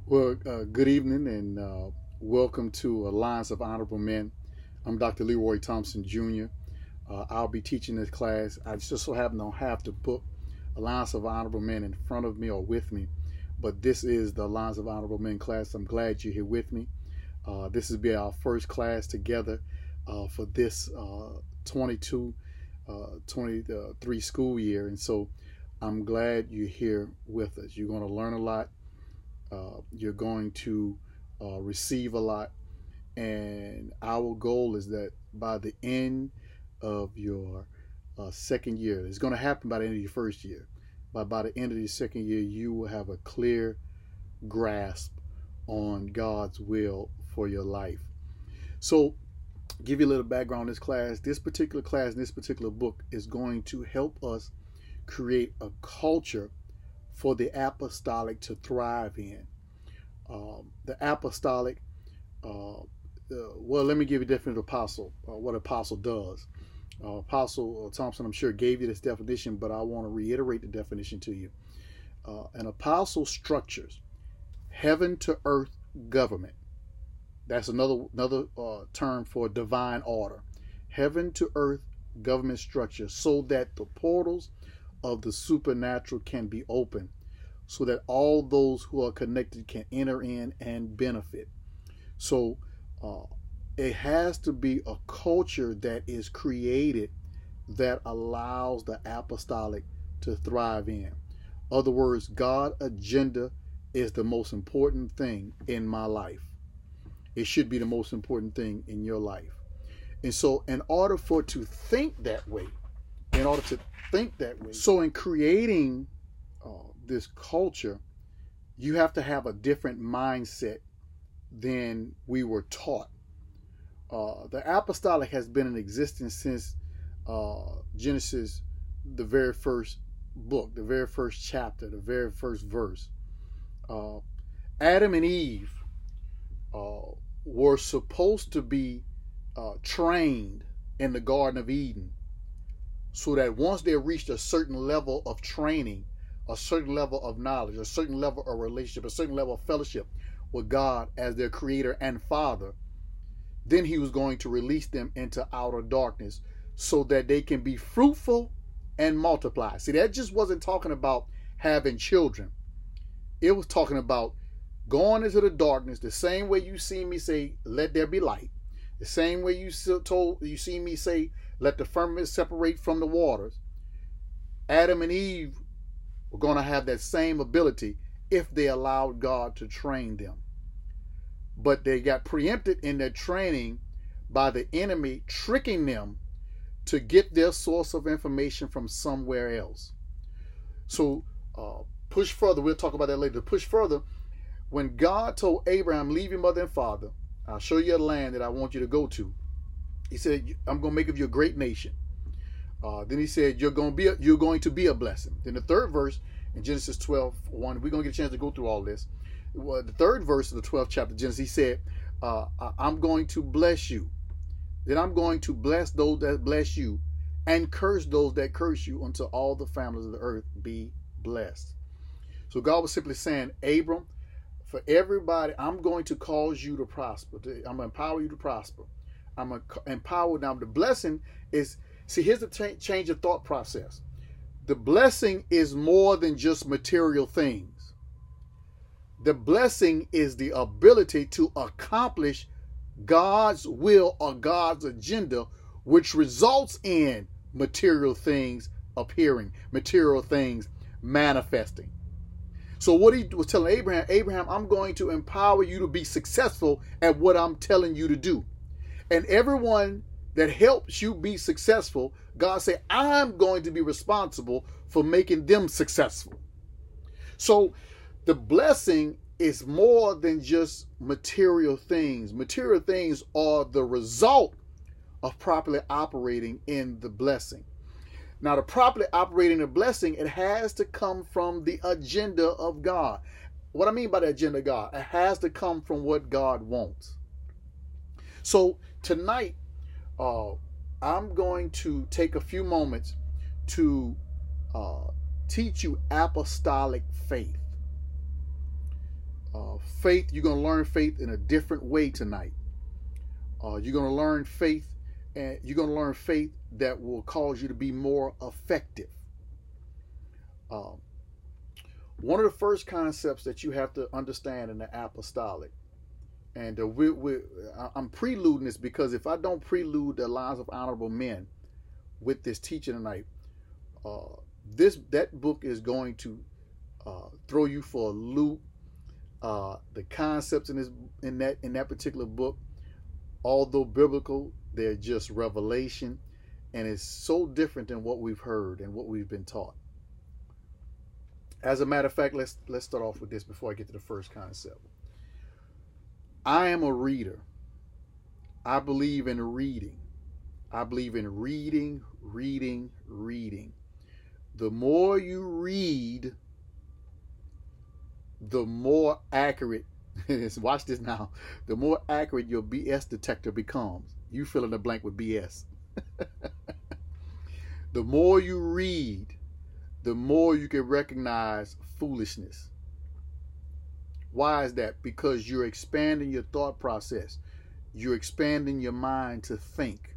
Well, good evening and welcome to Alliance of Honorable Men. I'm Dr. Leroy Thompson Jr. I'll be teaching this class. I just so happen to have the book Alliance of Honorable Men in front of me or with me, but this is the Alliance of Honorable Men class. I'm glad you're here with me. This will be our first class together for this 23 school year, and so I'm glad you're here with us. You're going to learn a lot. You're going to receive a lot, and our goal is that by the end of your second year, it's going to happen by the end of your first year, but by the end of your second year, you will have a clear grasp on God's will for your life. So, give you a little background on this class. This particular class, this particular book is going to help us create a culture for the apostolic to thrive in. The apostolic, well, let me give you a definition of apostle, what apostle does. Apostle Thompson, I'm sure, gave you this definition, but I want to reiterate the definition to you. An apostle structures heaven to earth government. That's another term for divine order. Heaven to earth government structure so that the portals of the supernatural can be opened, so that all those who are connected can enter in and benefit. So it has to be a culture that is created that allows the apostolic to thrive in. Other words, God's agenda is the most important thing in my life. It should be the most important thing in your life. And so in order to think that way, so in creating this culture, you have to have a different mindset than we were taught. The apostolic has been in existence since Genesis, the very first book, the very first chapter, the very first verse. Adam and Eve were supposed to be trained in the Garden of Eden, so that once they reached a certain level of training, a certain level of knowledge, a certain level of relationship, a certain level of fellowship with God as their creator and father, then he was going to release them into outer darkness so that they can be fruitful and multiply. See, that just wasn't talking about having children. It was talking about going into the darkness, the same way you see me say, let there be light. The same way you see me say, let the firmament separate from the waters. Adam and Eve were going to have that same ability if they allowed God to train them. But they got preempted in their training by the enemy tricking them to get their source of information from somewhere else. So push further, we'll talk about that later. Push further, when God told Abraham, leave your mother and father, I'll show you a land that I want you to go to. He said, I'm going to make of you a great nation. Then he said, you're going to be a blessing. Then the third verse in Genesis 12:1, we're going to get a chance to go through all this. The third verse of the 12th chapter of Genesis, he said, I'm going to bless you. Then I'm going to bless those that bless you and curse those that curse you until all the families of the earth be blessed. So God was simply saying, Abram, for everybody, I'm going to cause you to prosper. I'm going to empower you to prosper. I'm going to empower. Now, the blessing is, see, here's the change of thought process. The blessing is more than just material things. The blessing is the ability to accomplish God's will or God's agenda, which results in material things appearing, material things manifesting. So what he was telling Abraham, I'm going to empower you to be successful at what I'm telling you to do. And everyone that helps you be successful, God said, I'm going to be responsible for making them successful. So the blessing is more than just material things. Material things are the result of properly operating in the blessing. Now, to properly operate in a blessing, it has to come from the agenda of God. What I mean by the agenda of God, it has to come from what God wants. So tonight, I'm going to take a few moments to teach you apostolic faith. Faith, you're going to learn faith in a different way tonight. You're going to learn faith, and you're going to learn faith that will cause you to be more effective. One of the first concepts that you have to understand in the apostolic, and I'm preluding this because if I don't prelude the lives of honorable men with this teaching tonight, that book is going to throw you for a loop. The concepts in that particular book, although biblical, they're just revelation, and it's so different than what we've heard and what we've been taught. As a matter of fact, let's start off with this before I get to the first concept. I am a reader. I believe in reading. I believe in reading. The more you read, the more accurate, watch this now, the more accurate your BS detector becomes. You fill in the blank with BS. The more you read, the more you can recognize foolishness. Why is that? Because you're expanding your thought process. You're expanding your mind to think.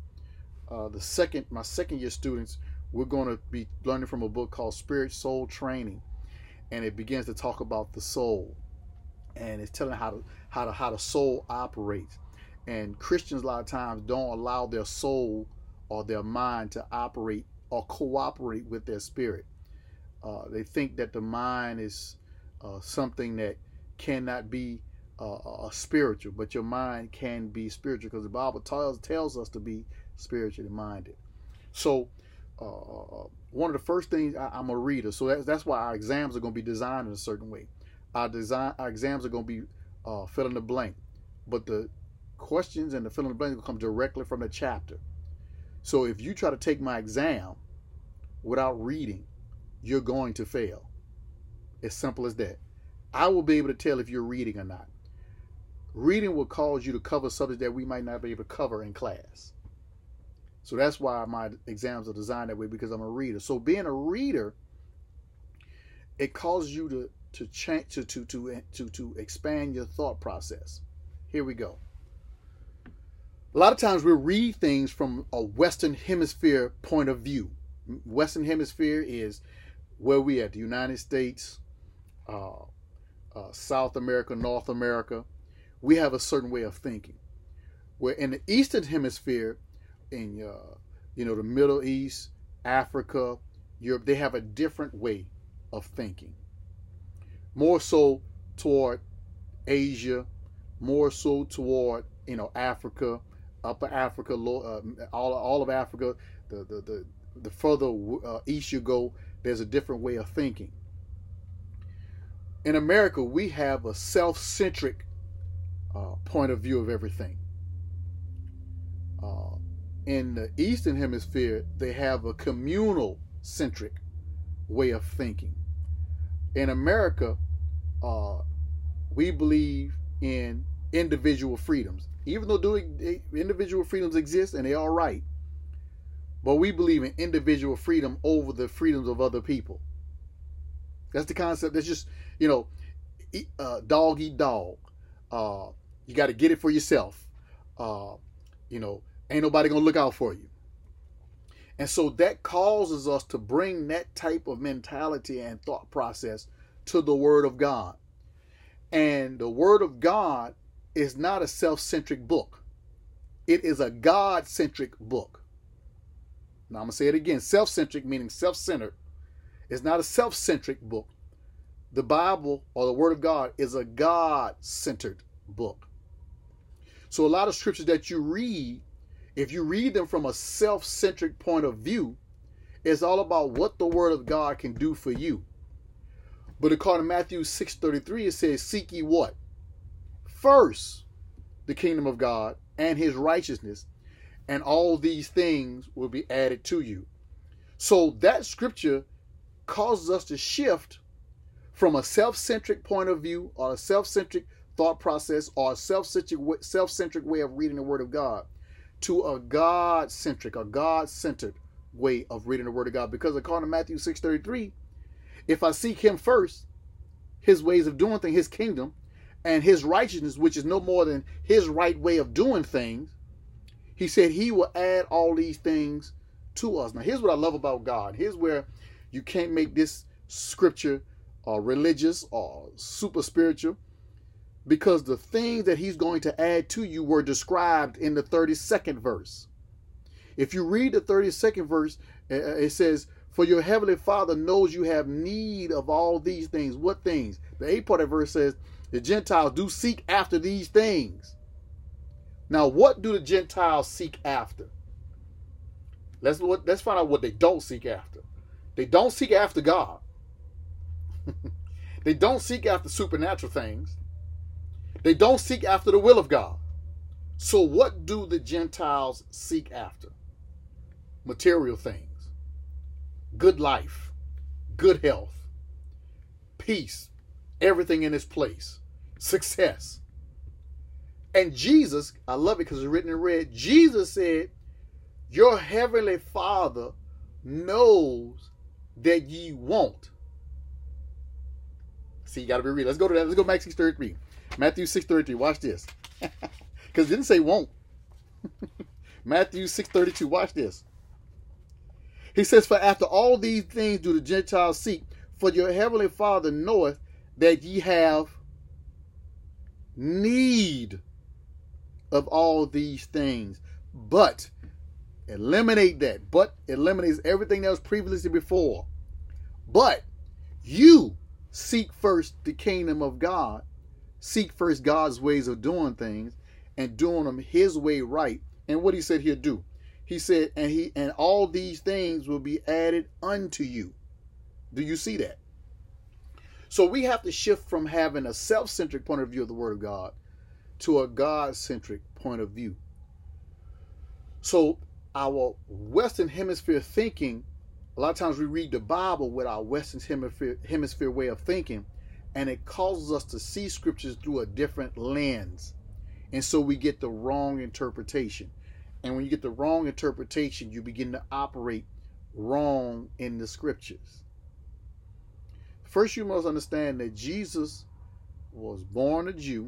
My second year students, we're going to be learning from a book called Spirit Soul Training, and it begins to talk about the soul, and it's telling how the soul operates. And Christians a lot of times don't allow their soul or their mind to operate or cooperate with their spirit. They think that the mind is something that cannot be spiritual, but your mind can be spiritual because the Bible tells us to be spiritually minded. So one of the first things, I'm a reader, so that's why our exams are going to be designed in a certain way. Our exams are going to be fill in the blank, but the questions and the fill in the blank will come directly from the chapter. So if you try to take my exam without reading, you're going to fail. As simple as that. I will be able to tell if you're reading or not. Reading will cause you to cover subjects that we might not be able to cover in class. So that's why my exams are designed that way, because I'm a reader. So being a reader, it causes you to change to expand your thought process. Here we go. A lot of times we read things from a Western Hemisphere point of view. Western Hemisphere is where we at, the United States, South America, North America. We have a certain way of thinking. Where in the Eastern Hemisphere, in the Middle East, Africa, Europe, they have a different way of thinking. More so toward Asia, more so toward Africa, Upper Africa, all of Africa. The further east you go, there's a different way of thinking. In America, we have a self-centric point of view of everything. In the Eastern Hemisphere, they have a communal-centric way of thinking. In America, we believe in individual freedoms. Even though individual freedoms exist and they're all right, but we believe in individual freedom over the freedoms of other people. That's the concept. That's just, dog eat dog. You got to get it for yourself. Ain't nobody going to look out for you. And so that causes us to bring that type of mentality and thought process to the Word of God. And the Word of God is not a self-centric book. It is a God-centric book. Now I'm going to say it again. Self-centric meaning self-centered. It's not a self-centric book. The Bible or the Word of God is a God-centered book. So a lot of scriptures that you read, if you read them from a self-centric point of view, it's all about what the Word of God can do for you. But according to Matthew 6:33, it says, seek ye what? First, the kingdom of God and his righteousness, and all these things will be added to you. So that scripture causes us to shift from a self-centric point of view or a self-centric thought process or a self-centric way of reading the Word of God to a God-centric, a God-centered way of reading the Word of God. Because according to Matthew 6:33, if I seek him first, his ways of doing things, his kingdom, and his righteousness, which is no more than his right way of doing things, he said he will add all these things to us. Now, here's what I love about God. Here's where you can't make this scripture religious or super spiritual, because the things that he's going to add to you were described in the 32nd verse. If you read the 32nd verse, it says, for your heavenly Father knows you have need of all these things. What things? The 8th part of the verse says, the Gentiles do seek after these things. Now, what do the Gentiles seek after? Let's find out what they don't seek after. They don't seek after God. They don't seek after supernatural things. They don't seek after the will of God. So what do the Gentiles seek after? Material things. Good life. Good health. Peace. Everything in its place. Success. And Jesus, I love it because it's written in red, Jesus said, your heavenly Father knows that ye want. See, you got to be real. Let's go to that. Let's go to Matthew 6:33. Matthew 6:33. Watch this. Because it didn't say won't. Matthew 6:32. Watch this. He says, for after all these things do the Gentiles seek, for your heavenly Father knoweth that ye have need of all these things. But eliminate that. But eliminates everything that was previously before. But you seek first the kingdom of God. Seek first God's ways of doing things and doing them his way right. And what he said he'll do. He said, and all these things will be added unto you. Do you see that? So we have to shift from having a self-centric point of view of the Word of God to a God-centric point of view. So our Western Hemisphere thinking, a lot of times we read the Bible with our Western Hemisphere way of thinking, and it causes us to see scriptures through a different lens. And so we get the wrong interpretation. And when you get the wrong interpretation, you begin to operate wrong in the scriptures. First, you must understand that Jesus was born a Jew.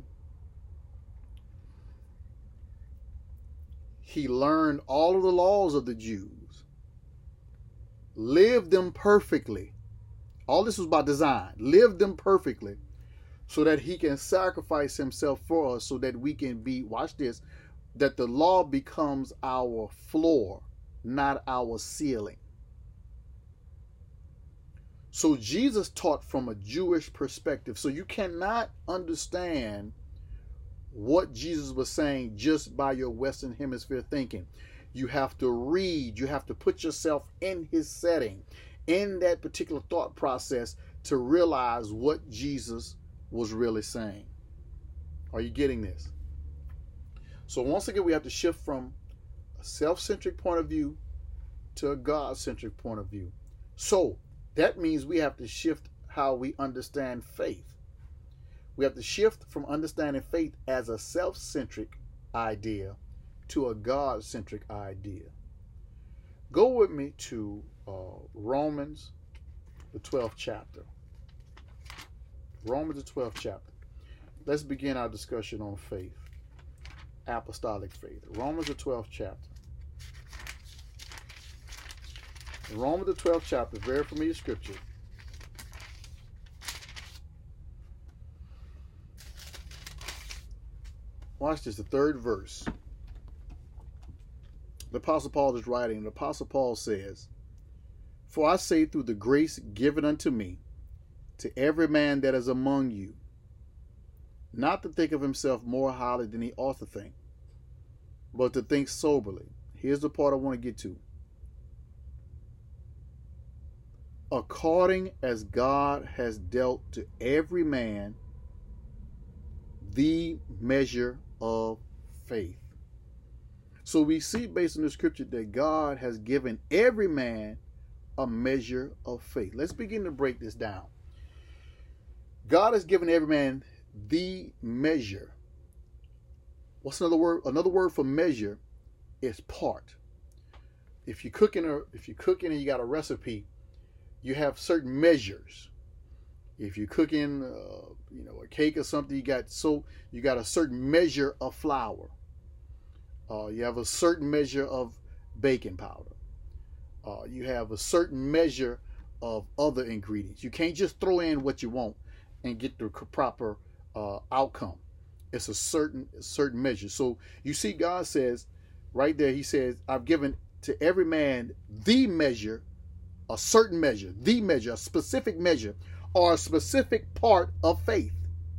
He learned all of the laws of the Jews, lived them perfectly. All this was by design. Lived them perfectly so that he can sacrifice himself for us so that we can be, watch this, that the law becomes our floor, not our ceiling. So Jesus taught from a Jewish perspective. So you cannot understand what Jesus was saying just by your Western Hemisphere thinking. You have to read. You have to put yourself in his setting, in that particular thought process, to realize what Jesus was really saying. Are you getting this? So once again, we have to shift from a self-centric point of view to a God-centric point of view. So that means we have to shift how we understand faith. We have to shift from understanding faith as a self-centric idea to a God-centric idea. Go with me to Romans, the 12th chapter. Romans, the 12th chapter. Let's begin our discussion on faith, apostolic faith. Romans, the 12th chapter. Romans, the 12th chapter, very familiar scripture. Watch this, the 3rd verse. The Apostle Paul is writing, and the Apostle Paul says, for I say through the grace given unto me, to every man that is among you, not to think of himself more highly than he ought to think, but to think soberly. Here's the part I want to get to. According as God has dealt to every man the measure of faith. So we see based on the scripture that God has given every man a measure of faith. Let's begin to break this down. God has given every man the measure. What's another word? Another word for measure is part. If you're cooking and you got a recipe, you have certain measures. If you're cooking, a cake or something, you got a certain measure of flour. You have a certain measure of baking powder. You have a certain measure of other ingredients. You can't just throw in what you want and get the proper outcome. It's a certain measure. So you see, God says right there, he says, I've given to every man the measure, a certain measure, the measure, a specific measure, or a specific part of faith.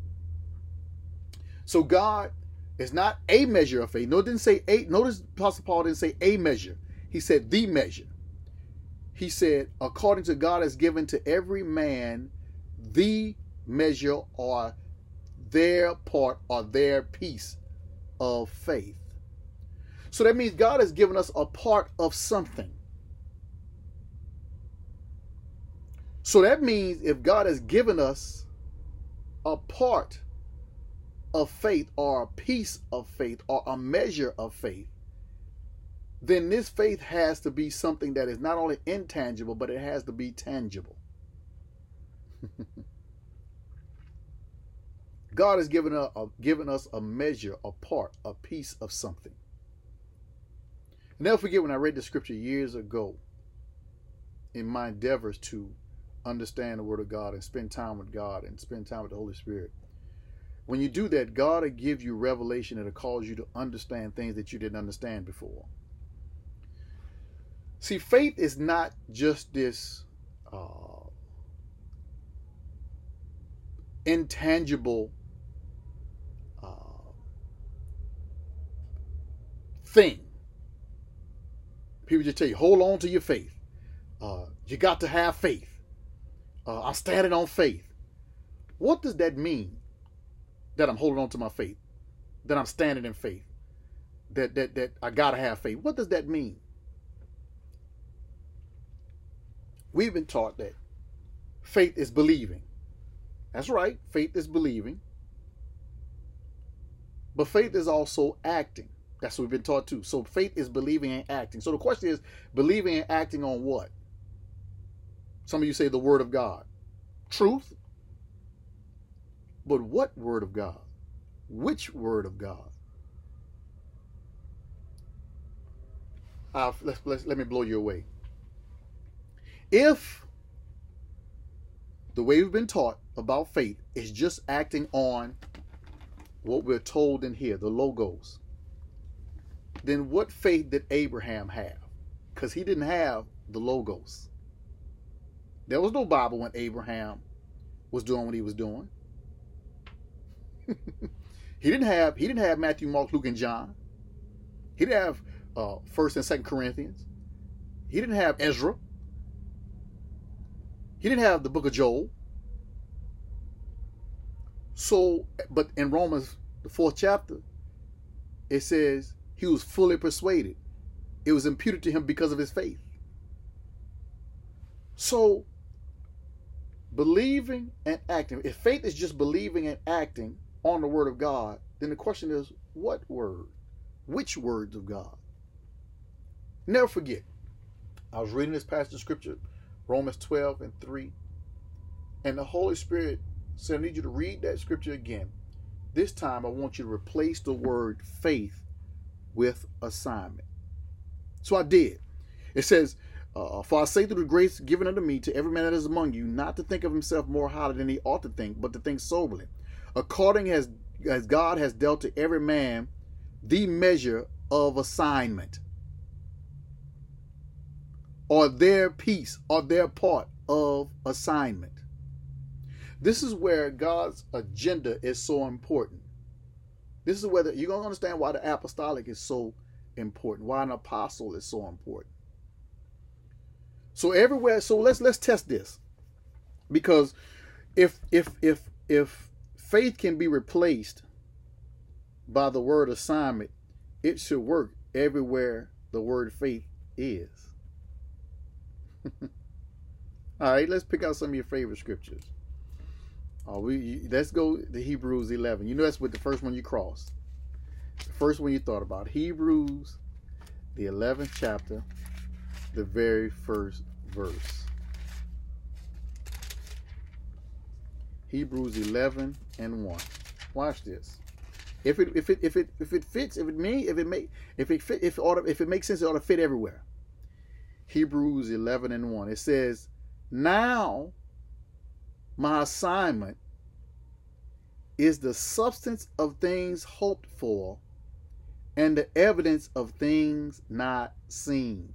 So God is not a measure of faith. No, it didn't say a. Notice Apostle Paul didn't say a measure. He said the measure. He said, according to God has given to every man the measure or their part or their piece of faith. So that means God has given us a part of something. So that means if God has given us a part of faith or a piece of faith or a measure of faith, then this faith has to be something that is not only intangible, but it has to be tangible. God has given us a measure, a part, a piece of something. I'll never forget when I read the scripture years ago in my endeavors to understand the Word of God and spend time with God and spend time with the Holy Spirit. When you do that, God will give you revelation that will cause you to understand things that you didn't understand before. See, faith is not just this intangible thing. People just tell you, hold on to your faith. You got to have faith. I'm standing on faith. What does that mean? That I'm holding on to my faith? That I'm standing in faith? That I got to have faith? What does that mean? We've been taught that faith is believing. That's right. Faith is believing. But faith is also acting. That's what we've been taught too. So faith is believing and acting. So the question is, believing and acting on what? Some of you say the Word of God. Truth. But what Word of God? Which Word of God? Let me blow you away. If the way we've been taught about faith is just acting on what we're told in here, the logos, then what faith did Abraham have? Because he didn't have the logos. There was no Bible when Abraham was doing what he was doing. He didn't have Matthew, Mark, Luke, and John. He didn't have 1st and 2nd Corinthians. He didn't have Ezra. He didn't have the book of Joel. So, but in Romans, the 4th chapter, it says he was fully persuaded. It was imputed to him because of his faith. So, believing and acting. If faith is just believing and acting on the Word of God, then the question is, what word? Which words of God? Never forget, I was reading this passage of scripture, Romans 12:3, and the Holy Spirit said, I need you to read that scripture again. This time, I want you to replace the word faith with assignment. So I did. It says, for I say through the grace given unto me to every man that is among you, not to think of himself more highly than he ought to think, but to think soberly, according as God has dealt to every man the measure of assignment, or their piece, or their part of assignment. This is where God's agenda is so important. This is where you're going to understand why the apostolic is so important, why an apostle is so important. So everywhere, so let's test this, because if faith can be replaced by the word assignment, it should work everywhere the word faith is. All right, let's pick out some of your favorite scriptures. Let's go to Hebrews 11. You know that's with the first one you crossed. The first one you thought about. Hebrews, the 11th chapter, the very first verse. Hebrews 11:1. Watch this. If it fits, if it makes sense, it ought to fit everywhere. Hebrews 11:1. It says, "Now my assignment is the substance of things hoped for and the evidence of things not seen."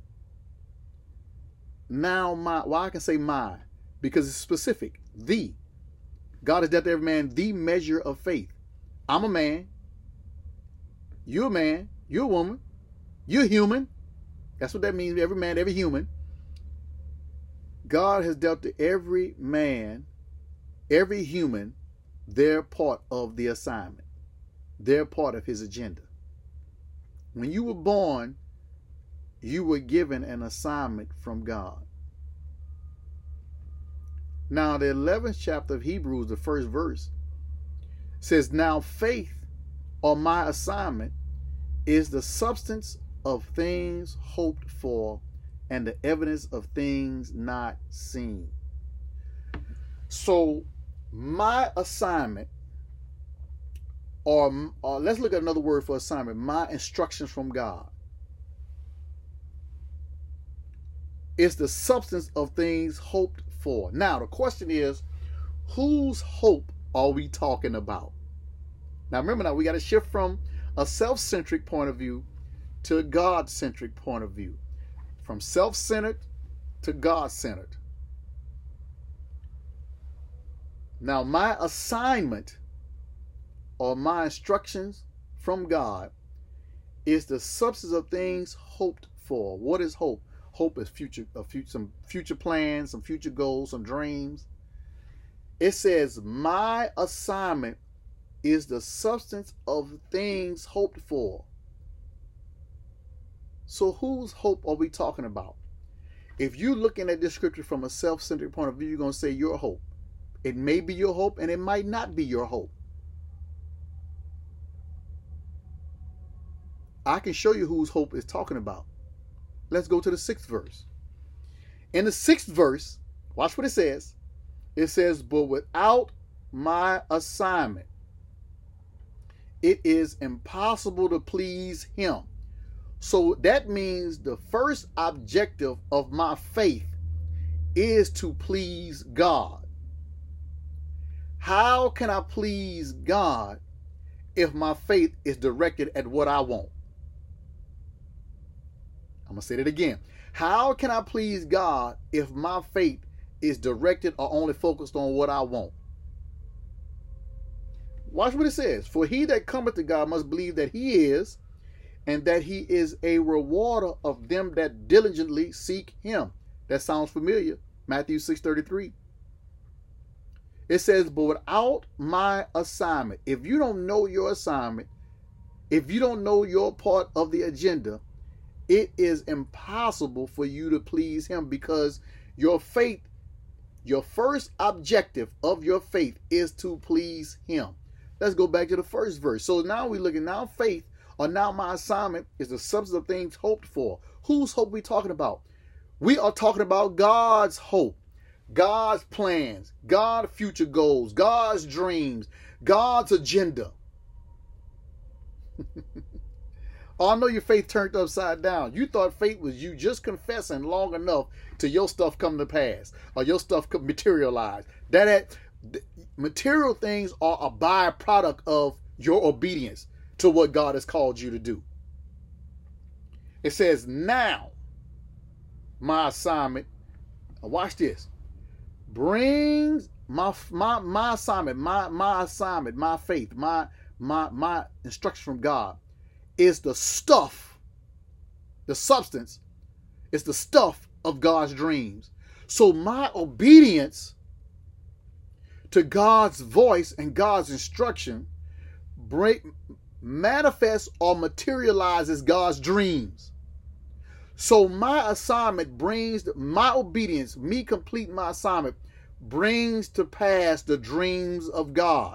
Now why I can say my? Because it's specific. The. God has dealt to every man the measure of faith. I'm a man. You're a man. You're a woman. You're human. That's what that means. Every man, every human. God has dealt to every man, every human, their part of the assignment, their part of his agenda. When you were born, you were given an assignment from God. Now, the 11th chapter of Hebrews, the first verse, says, "Now faith, or my assignment, is the substance of things hoped for and the evidence of things not seen." So, my assignment, or let's look at another word for assignment, my instructions from God, is the substance of things hoped for. Now, the question is, whose hope are we talking about? Now, remember, we got to shift from a self-centric point of view to a God-centric point of view. From self-centered to God-centered. Now, my assignment or my instructions from God is the substance of things hoped for. What is hope? Hope is some future plans, some future goals, some dreams. It says, my assignment is the substance of things hoped for. So whose hope are we talking about? If you're looking at this scripture from a self-centered point of view, you're going to say your hope. It may be your hope and it might not be your hope. I can show you whose hope is talking about. Let's go to the 6th verse. In the 6th verse, watch what it says. It says, "But without my assignment, it is impossible to please him." So that means the first objective of my faith is to please God. How can I please God if my faith is directed at what I want? I'm going to say that again. How can I please God if my faith is directed or only focused on what I want? Watch what it says. "For he that cometh to God must believe that he is, and that he is a rewarder of them that diligently seek him." That sounds familiar. Matthew 6:33. It says, "But without my assignment," if you don't know your assignment, if you don't know your part of the agenda, it is impossible for you to please him, because your faith, your first objective of your faith is to please him. Let's go back to the first verse. So now we're looking, now faith, or now my assignment, is the substance of things hoped for. Whose hope are we talking about? We are talking about God's hope, God's plans, God's future goals, God's dreams, God's agenda. Oh, I know your faith turned upside down. You thought faith was you just confessing long enough till your stuff come to pass or your stuff could materialize. Material things are a byproduct of your obedience to what God has called you to do. It says, "Now my assignment," watch this, "brings my assignment, my faith, my instruction from God is the stuff, the substance, is the stuff of God's dreams." So my obedience to God's voice and God's instruction manifests or materializes God's dreams. So my assignment brings, my obedience, me completing my assignment, brings to pass the dreams of God.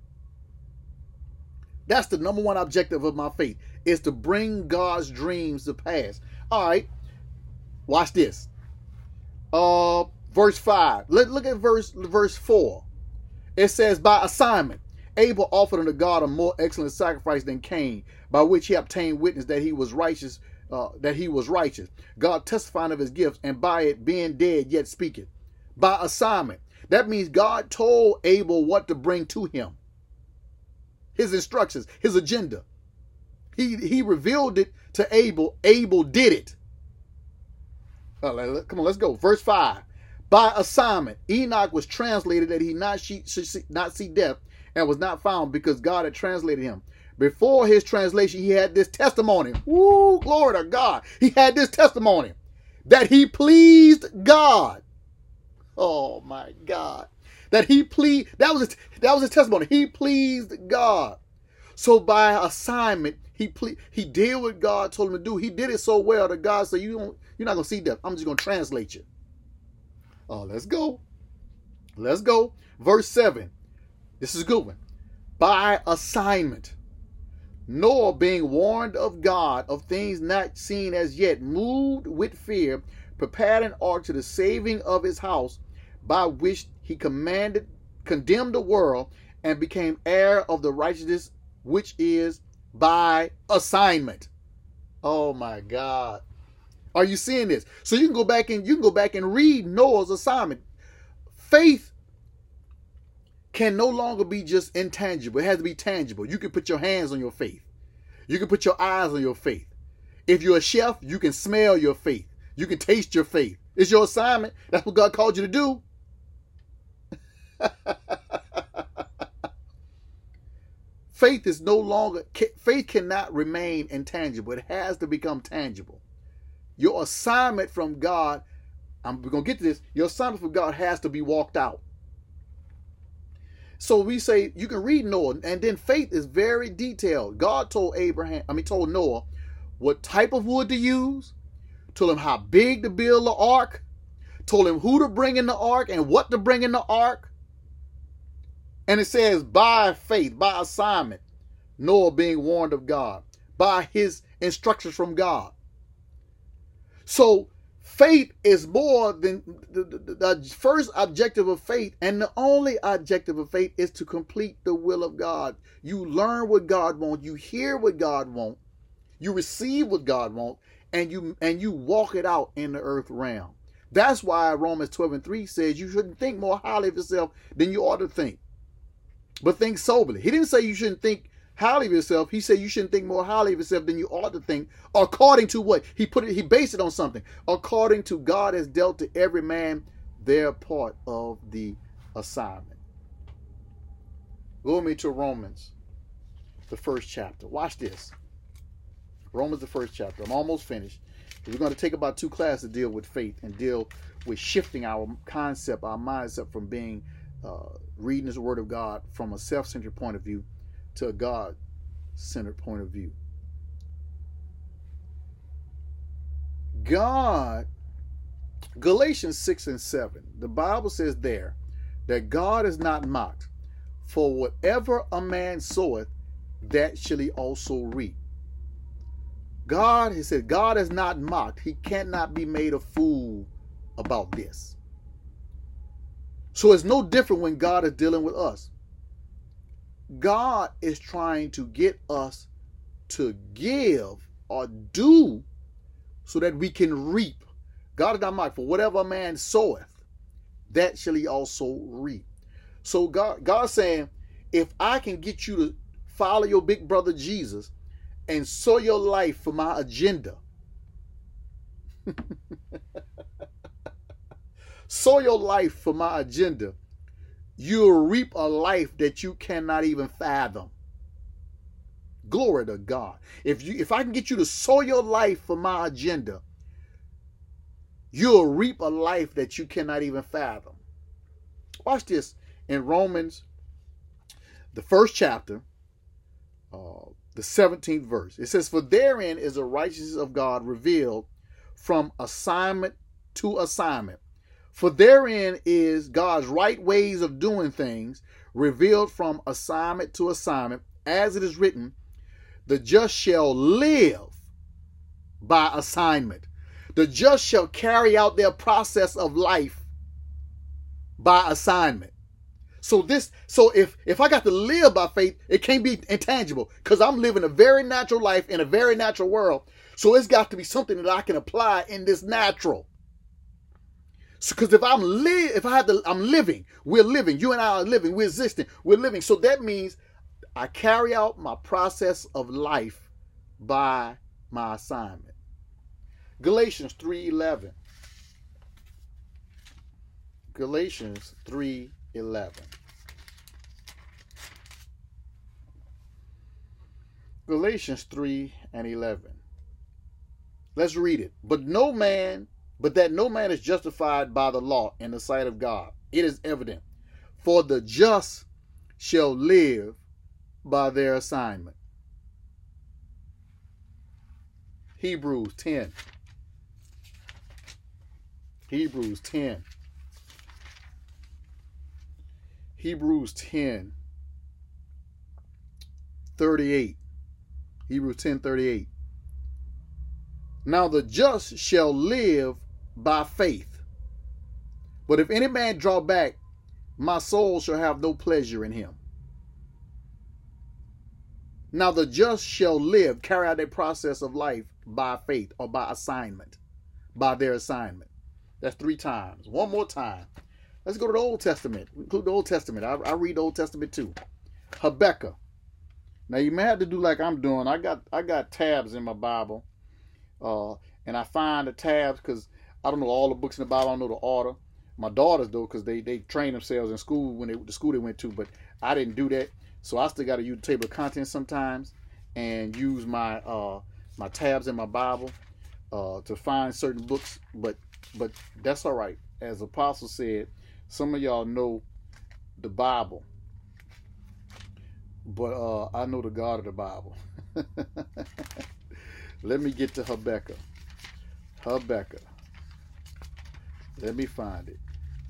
That's the number one objective of my faith, is to bring God's dreams to pass. All right, watch this. Verse 5. Look at verse 4. It says, by assignment, Abel offered unto God a more excellent sacrifice than Cain, by which he obtained witness that he was righteous, God testifying of his gifts, and by it being dead yet speaketh. By assignment. That means God told Abel what to bring to him. His instructions, his agenda. He revealed it to Abel. Abel did it. Come on, let's go. Verse 5. By assignment, Enoch was translated that he should not see death, and was not found, because God had translated him. Before his translation, he had this testimony. Woo, glory to God. He had this testimony that he pleased God. Oh my God. That was his testimony. He pleased God. So by assignment, he did what God told him to do. He did it so well that God said, you're not going to see death. I'm just going to translate you. Oh, let's go. Let's go. Verse 7. This is a good one. By assignment, Noah, being warned of God of things not seen as yet, moved with fear, prepared an ark to the saving of his house, by which he condemned the world, and became heir of the righteousness which is by assignment. Oh my God. Are you seeing this? So you can go back and read Noah's assignment. Faith can no longer be just intangible. It has to be tangible. You can put your hands on your faith. You can put your eyes on your faith. If you're a chef, you can smell your faith. You can taste your faith. It's your assignment. That's what God called you to do. Faith cannot remain intangible. It has to become tangible. Your assignment from God, we're going to get to this, your assignment from God has to be walked out. So we say, you can read Noah, and then faith is very detailed. God told told Noah what type of wood to use, told him how big to build the ark, told him who to bring in the ark and what to bring in the ark. And it says, by faith, by assignment, Noah being warned of God, by his instructions from God. So faith is more than the first objective of faith, and the only objective of faith is to complete the will of God. You learn what God wants, you hear what God wants, you receive what God wants, and you walk it out in the earth realm. That's why Romans 12:3 says you shouldn't think more highly of yourself than you ought to think, but think soberly. He didn't say you shouldn't think highly of yourself. He said you shouldn't think more highly of yourself than you ought to think, according to what? He based it on something. According to God has dealt to every man their part of the assignment. Go with me to Romans, the first chapter. Watch this. Romans, the first chapter. I'm almost finished. We're going to take about 2 classes to deal with faith and deal with shifting our concept, our mindset from being reading this word of God from a self-centered point of view to a God-centered point of view. God, Galatians 6:7, the Bible says there that God is not mocked, for whatever a man soweth, that shall he also reap. God, he said, God is not mocked. He cannot be made a fool about this. So it's no different when God is dealing with us. God is trying to get us to give or do so that we can reap. God is not mocked. For whatever a man soweth, that shall he also reap. So God's saying, if I can get you to follow your big brother Jesus and sow your life for my agenda, sow your life for my agenda, you'll reap a life that you cannot even fathom. Glory to God. If I can get you to sow your life for my agenda, you'll reap a life that you cannot even fathom. Watch this in Romans, the first chapter, the 17th verse. It says, for therein is the righteousness of God revealed from assignment to assignment. For therein is God's right ways of doing things revealed from assignment to assignment, as it is written, the just shall live by assignment. The just shall carry out their process of life by assignment. So if I got to live by faith, it can't be intangible because I'm living a very natural life in a very natural world. So it's got to be something that I can apply in this natural. Because if I'm living, we're living. You and I are living. We're existing. We're living. So that means I carry out my process of life by my assignment. Galatians 3:11. Galatians 3:11. Galatians 3:11. Let's read it. But that no man is justified by the law in the sight of God. It is evident. For the just shall live by their assignment. Hebrews 10. Hebrews 10. Hebrews 10. 38. Hebrews 10:38. Now the just shall live by faith. But if any man draw back, my soul shall have no pleasure in him. Now the just shall live, carry out their process of life by faith or by assignment, by their assignment. That's 3 times. One more time. Let's go to the Old Testament. Include the Old Testament. I read the Old Testament too. Habakkuk. Now you may have to do like I'm doing. I got tabs in my Bible, and I find the tabs because I don't know all the books in the Bible. I don't know the order. My daughters do because they train themselves in school the school they went to, but I didn't do that. So I still got to use the table of contents sometimes and use my my tabs in my Bible to find certain books. But that's all right. As Apostle said, some of y'all know the Bible, but I know the God of the Bible. Let me get to Habakkuk. Habakkuk. Let me find it.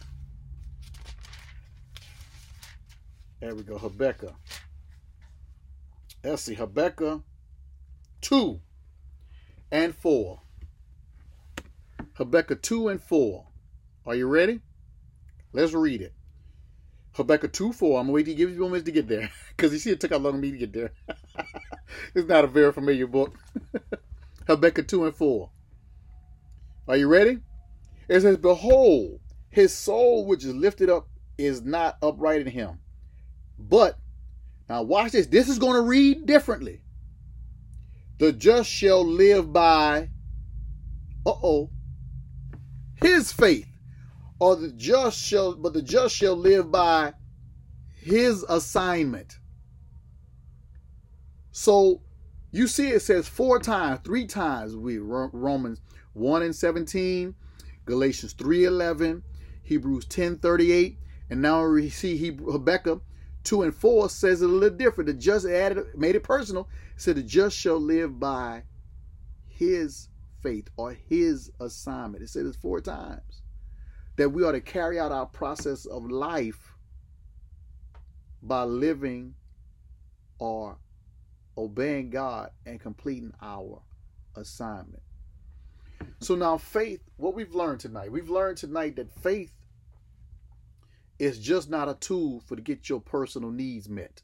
There we go. Habakkuk. Let's see. Habakkuk 2 and 4. Habakkuk 2 and 4. Are you ready? Let's read it. Habakkuk 2:4. I'm going to wait to give you 1 minute to get there. Because you see it took how long for me to get there. It's not a very familiar book. Habakkuk 2 and 4. Are you ready? It says, behold, his soul which is lifted up is not upright in him. But, now watch this. This is going to read differently. The just shall live by, his faith. Or the just shall live by his assignment. So, you see it says 4 times, 3 times. Romans 1:17, Galatians 3:11, Hebrews 10:38, and now we see Habakkuk 2 and 4 says it a little different. The just made it personal. It said the just shall live by his faith or his assignment. It said it 4 times. That we ought to carry out our process of life by living or obeying God and completing our assignment. So now faith, what we've learned tonight that faith is just not a tool to get your personal needs met.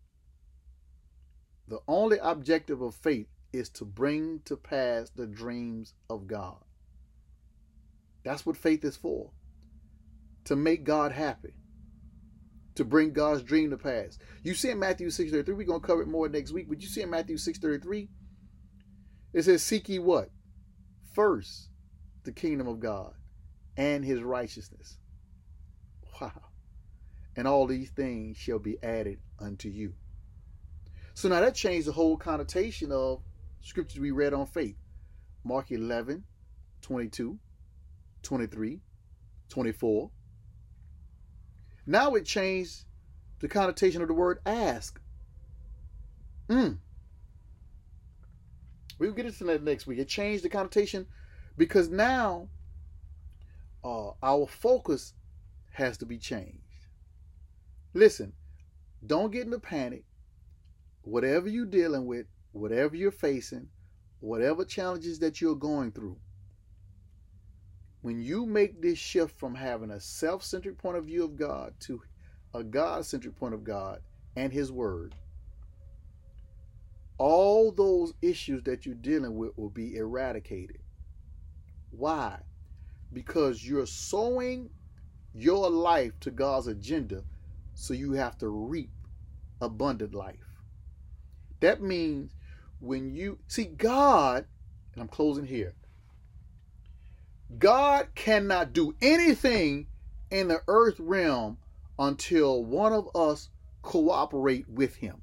The only objective of faith is to bring to pass the dreams of God. That's what faith is for. To make God happy. To bring God's dream to pass. You see in Matthew 6:33, we're going to cover it more next week, but you see in Matthew 6:33, it says, seek ye what? First, the kingdom of God and his righteousness. Wow. And all these things shall be added unto you. So now that changed the whole connotation of scriptures we read on faith. Mark 11:22, 23, 24. Now it changed the connotation of the word ask. We'll get into that next week. It changed the connotation because now our focus has to be changed. Listen, don't get into panic. Whatever you're dealing with, whatever you're facing, whatever challenges that you're going through, when you make this shift from having a self-centered point of view of God to a God-centric point of God and His Word, all those issues that you're dealing with will be eradicated. Why? Because you're sowing your life to God's agenda, so you have to reap abundant life. That means when you see God, and I'm closing here, God cannot do anything in the earth realm until one of us cooperate with Him.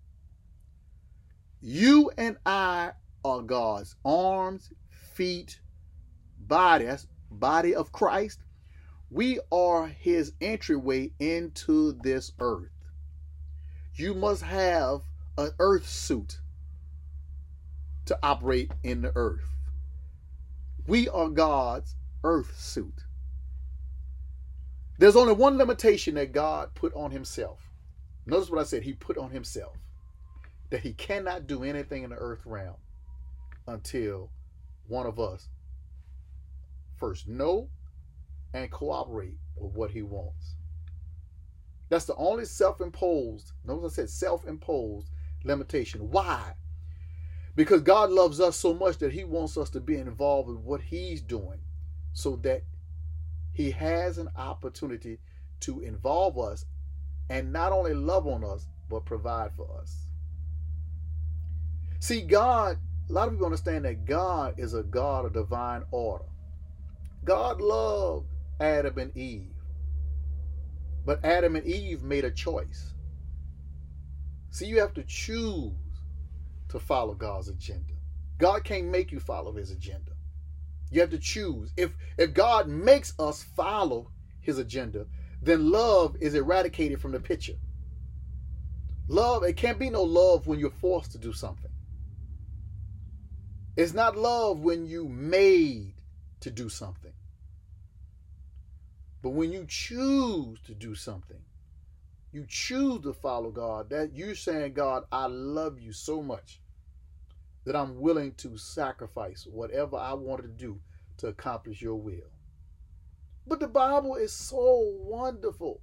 You and I are God's arms, feet, body. That's body of Christ. We are His entryway into this earth. You must have an earth suit to operate in the earth. We are God's earth suit. There's only one limitation that God put on Himself. Notice what I said. He put on Himself that He cannot do anything in the earth realm until one of us first know and cooperate with what He wants. That's the only self-imposed, notice I said self-imposed limitation. Why? Because God loves us so much that He wants us to be involved with what He's doing, so that He has an opportunity to involve us and not only love on us, but provide for us. See, God, a lot of people understand that God is a God of divine order. God loved Adam and Eve, but Adam and Eve made a choice. See, you have to choose to follow God's agenda. God can't make you follow His agenda. You have to choose. If God makes us follow His agenda, then love is eradicated from the picture. Love, it can't be no love when you're forced to do something. It's not love when you made to do something. But when you choose to do something, you choose to follow God, that you're saying, God, I love you so much that I'm willing to sacrifice whatever I wanted to do to accomplish your will. But the Bible is so wonderful.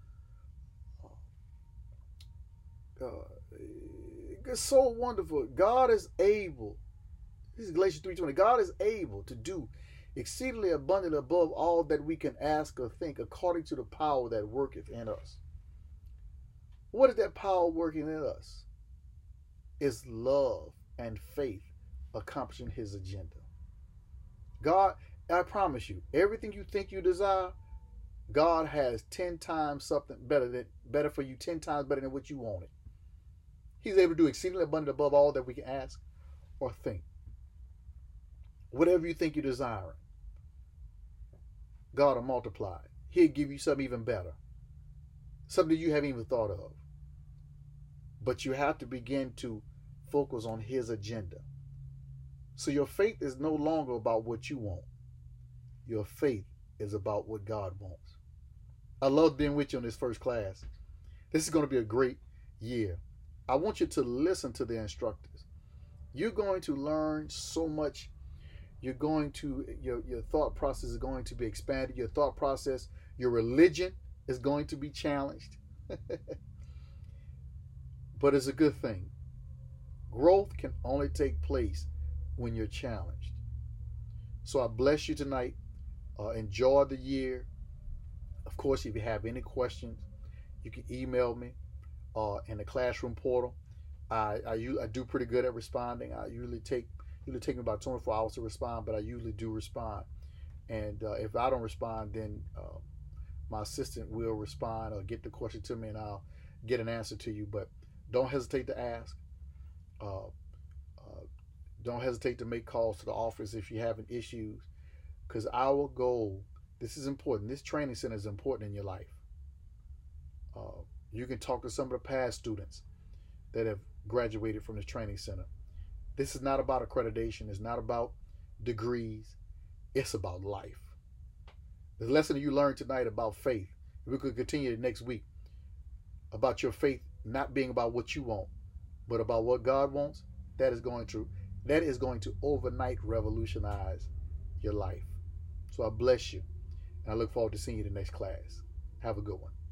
It's so wonderful. God is able. This is Galatians 3:20. God is able to do exceedingly abundantly above all that we can ask or think, according to the power that worketh in us. What is that power working in us? It's love and faith accomplishing His agenda. God, I promise you, everything you think you desire, God has 10 times something better for you, 10 times better than what you wanted. He's able to do exceedingly abundantly above all that we can ask or think. Whatever you think you desire, God will multiply it. He'll give you something even better. Something you haven't even thought of. But you have to begin to focus on His agenda. So your faith is no longer about what you want. Your faith is about what God wants. I love being with you on this first class. This is going to be a great year. I want you to listen to the instructors. You're going to learn so much. You're going to, your thought process is going to be expanded. Your thought process, your religion is going to be challenged. But it's a good thing. Growth can only take place when you're challenged. So I bless you tonight. Enjoy the year. Of course, if you have any questions, you can email me in the classroom portal. I do pretty good at responding. I usually take me about 24 hours to respond, but I usually do respond. And if I don't respond, then my assistant will respond or get the question to me, and I'll get an answer to you. But don't hesitate to ask. Don't hesitate to make calls to the office if you're having issues, because our goal, this is important. This training center is important in your life. You can talk to some of the past students that have graduated from this training center. This is not about accreditation. It's not about degrees. It's about life. The lesson you learned tonight about faith, we could continue it next week, about your faith not being about what you want, but about what God wants. That is going to overnight revolutionize your life. So I bless you, and I look forward to seeing you in the next class. Have a good one.